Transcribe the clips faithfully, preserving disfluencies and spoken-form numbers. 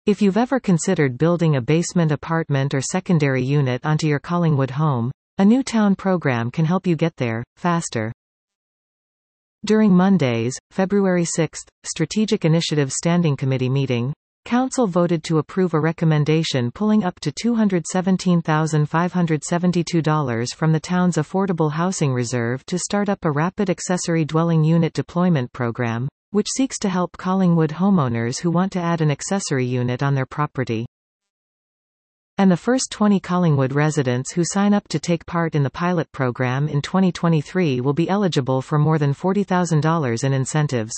If you've ever considered building a basement apartment or secondary unit onto your Collingwood home, a new town program can help you get there, faster. During Monday's, February sixth, Strategic Initiatives Standing Committee meeting, Council voted to approve a recommendation pulling up to two hundred seventeen thousand five hundred seventy-two dollars from the town's Affordable Housing Reserve to start up a rapid accessory dwelling unit deployment program, which seeks to help Collingwood homeowners who want to add an accessory unit on their property. And the first twenty Collingwood residents who sign up to take part in the pilot program in twenty twenty-three will be eligible for more than forty thousand dollars in incentives.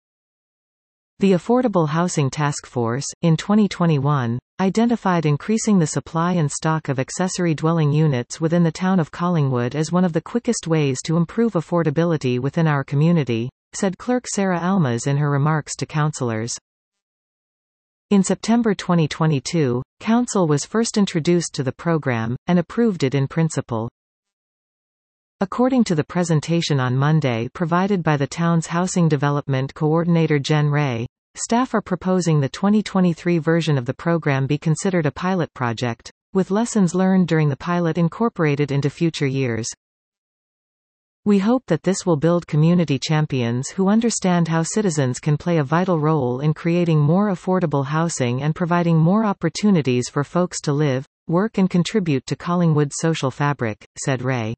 The Affordable Housing Task Force, in twenty twenty-one, identified increasing the supply and stock of accessory dwelling units within the town of Collingwood as one of the quickest ways to improve affordability within our community, said Clerk Sarah Almas in her remarks to councillors. In September twenty twenty-two, Council was first introduced to the program, and approved it in principle. According to the presentation on Monday provided by the town's Housing Development Coordinator Jen Ray, staff are proposing the twenty twenty-three version of the program be considered a pilot project, with lessons learned during the pilot incorporated into future years. We hope that this will build community champions who understand how citizens can play a vital role in creating more affordable housing and providing more opportunities for folks to live, work and contribute to Collingwood's social fabric, said Ray.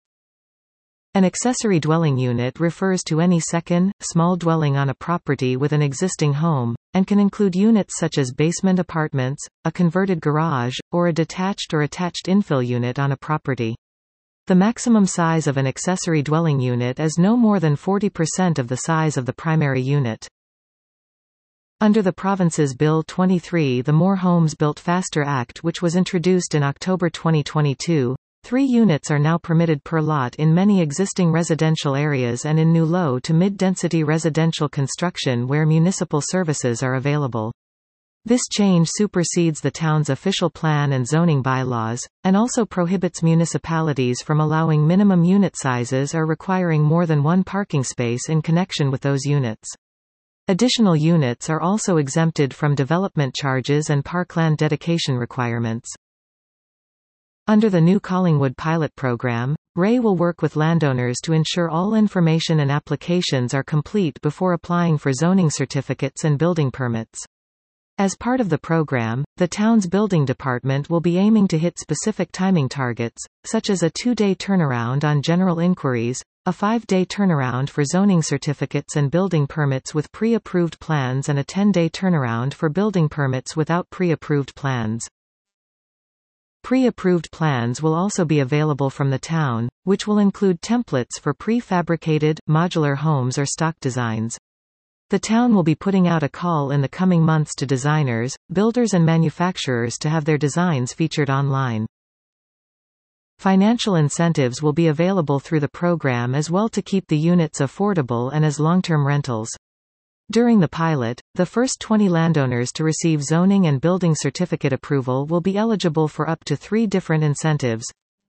An accessory dwelling unit refers to any second, small dwelling on a property with an existing home, and can include units such as basement apartments, a converted garage, or a detached or attached infill unit on a property. The maximum size of an accessory dwelling unit is no more than forty percent of the size of the primary unit. Under the province's Bill twenty-three, the More Homes Built Faster Act, which was introduced in October twenty twenty-two, three units are now permitted per lot in many existing residential areas and in new low to mid-density residential construction where municipal services are available. This change supersedes the town's official plan and zoning bylaws, and also prohibits municipalities from allowing minimum unit sizes or requiring more than one parking space in connection with those units. Additional units are also exempted from development charges and parkland dedication requirements. Under the new Collingwood pilot program, Ray will work with landowners to ensure all information and applications are complete before applying for zoning certificates and building permits. As part of the program, the town's building department will be aiming to hit specific timing targets, such as a two-day turnaround on general inquiries, a five-day turnaround for zoning certificates and building permits with pre-approved plans and a ten-day turnaround for building permits without pre-approved plans. Pre-approved plans will also be available from the town, which will include templates for prefabricated, modular homes or stock designs. The town will be putting out a call in the coming months to designers, builders and manufacturers to have their designs featured online. Financial incentives will be available through the program as well to keep the units affordable and as long-term rentals. During the pilot, the first twenty landowners to receive zoning and building certificate approval will be eligible for up to three different incentives.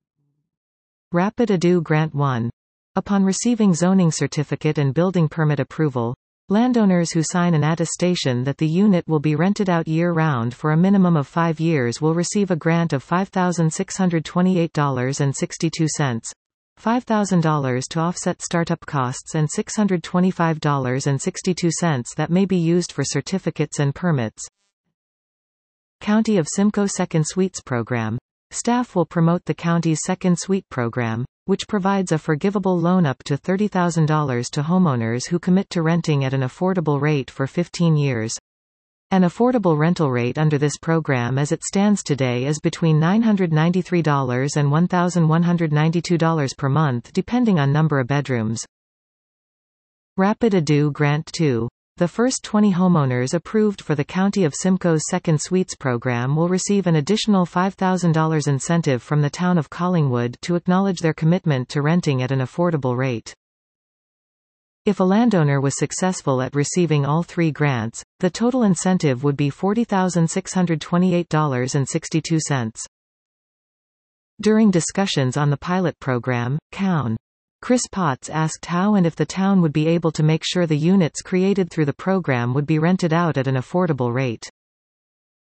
Rapid Ado Grant one. Upon receiving zoning certificate and building permit approval, landowners who sign an attestation that the unit will be rented out year-round for a minimum of five years will receive a grant of five thousand six hundred twenty-eight dollars and sixty-two cents. five thousand dollars to offset startup costs and six hundred twenty-five dollars and sixty-two cents that may be used for certificates and permits. County of Simcoe Second Suites Program. Staff will promote the county's Second Suite Program, which provides a forgivable loan up to thirty thousand dollars to homeowners who commit to renting at an affordable rate for fifteen years. An affordable rental rate under this program as it stands today is between nine hundred ninety-three dollars and one thousand one hundred ninety-two dollars per month depending on number of bedrooms. Rapid Ado Grant two. The first twenty homeowners approved for the County of Simcoe's Second Suites program will receive an additional five thousand dollars incentive from the town of Collingwood to acknowledge their commitment to renting at an affordable rate. If a landowner was successful at receiving all three grants, the total incentive would be forty thousand six hundred twenty-eight dollars and sixty-two cents. During discussions on the pilot program, Coun. Chris Potts asked how and if the town would be able to make sure the units created through the program would be rented out at an affordable rate.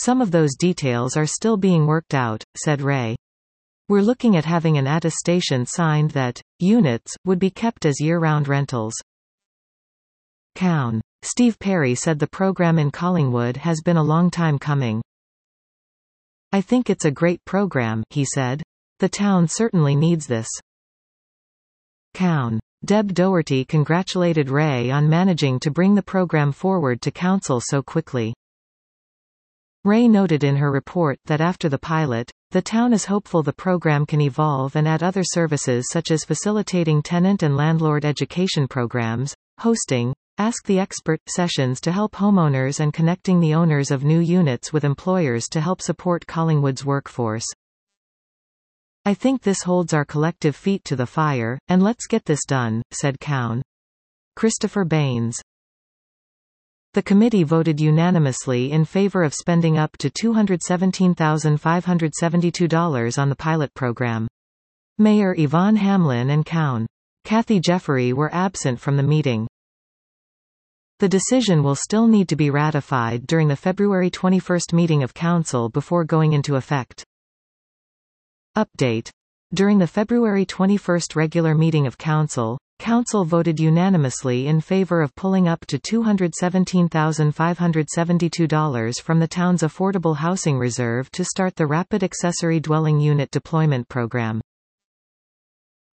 Some of those details are still being worked out, said Ray. We're looking at having an attestation signed that units would be kept as year-round rentals. Cown. Steve Perry said the program in Collingwood has been a long time coming. I think it's a great program, he said. The town certainly needs this. Cown. Deb Doherty congratulated Ray on managing to bring the program forward to council so quickly. Ray noted in her report that after the pilot, the town is hopeful the program can evolve and add other services such as facilitating tenant and landlord education programs, hosting Ask the Expert sessions to help homeowners and connecting the owners of new units with employers to help support Collingwood's workforce. I think this holds our collective feet to the fire, and let's get this done, said Cown. Christopher Baines. The committee voted unanimously in favor of spending up to two hundred seventeen thousand five hundred seventy-two dollars on the pilot program. Mayor Yvonne Hamlin and Cown. Kathy Jeffery were absent from the meeting. The decision will still need to be ratified during the February twenty-first meeting of Council before going into effect. Update. During the February twenty-first regular meeting of Council, Council voted unanimously in favor of pulling up to two hundred seventeen thousand five hundred seventy-two dollars from the town's Affordable Housing Reserve to start the Rapid Accessory Dwelling Unit Deployment Program.